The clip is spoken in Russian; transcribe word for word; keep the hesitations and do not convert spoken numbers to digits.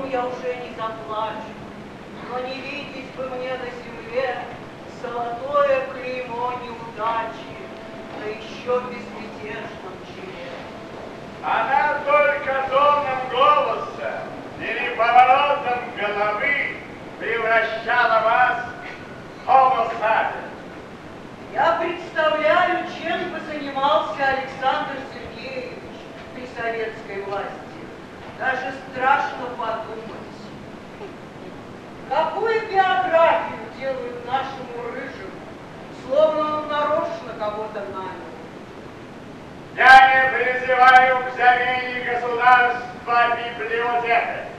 я уже не заплачу, но не видеть бы мне на земле золотое клеймо неудачи, да еще в безмятежном челе. Она только тоном голоса или поворотом головы превращала вас в homo sapiens. Я представляю, чем бы занимался Александр Сергеевич при советской власти. Даже страшно подумать. Какую биографию делают нашему рыжему, словно он нарочно кого-то нанял. Я не призываю к замене государства библиотекой.